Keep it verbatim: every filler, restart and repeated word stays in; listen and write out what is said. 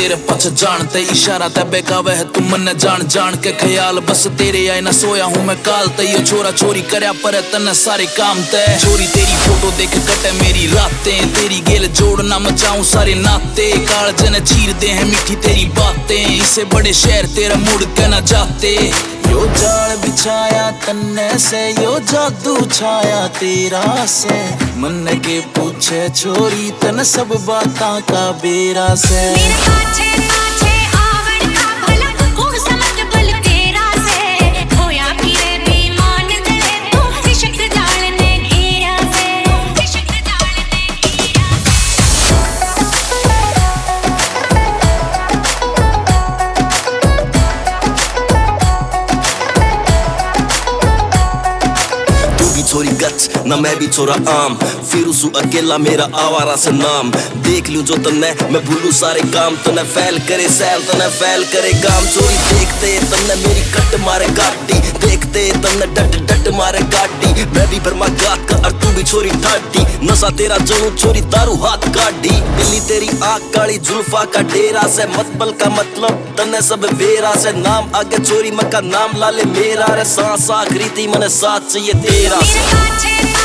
तेरे पछ जानते इशारा ते बेकावे है तू मन जान जान के ख्याल बस तेरे आए ना सोया हूँ मैं काल ते यो छोरा छोरी करया पर तन्ने सारे काम ते छोरी तेरी फोटो देख कटे मेरी रातें तेरी गेल जोड़ना मचाऊं सारे नाते काल जन चीर दे हैं मीठी तेरी बातें इससे बड़े शहर तेरा मुड़ के ना जाते यो जाल बिछाया तन्ने से यो जादू छाया तेरा से मन के पूछे छोरी तन सब बातां का बेरा से मेरे पाछे पाछे आवड़ का भला गुण समझ बल तेरा से होया फिरे बेईमान तेरे तू इश्क जाल ने घेरा से इश्क जाल ने घेरा छोरी गच ना मैं भी छोरा आम फिर उसू अकेला मेरा आवारा से नाम देख लूं जो तन्ने मैं भूलू सारे काम तन्ने फैल करे सैल तन्ने फैल करे काम चोरी देखते तन्ने मेरी कट मारे गाड़ी देखते तन्ने डट डट मारे गाड़ी मैं भी बर्मा गात का और तू भी छोरी ठाटी नशा तेरा जनू छोरी दारू हाथ काटी बिल्ली तेरी आँख काली जुल्फा का डेरा से मतबल का मतलब तन्ने सब बेरा से नाम आगे चोरी मक्का नाम लाले मेरा रे सांस आखरी थी मने साथ चाहिए तेरा पाछे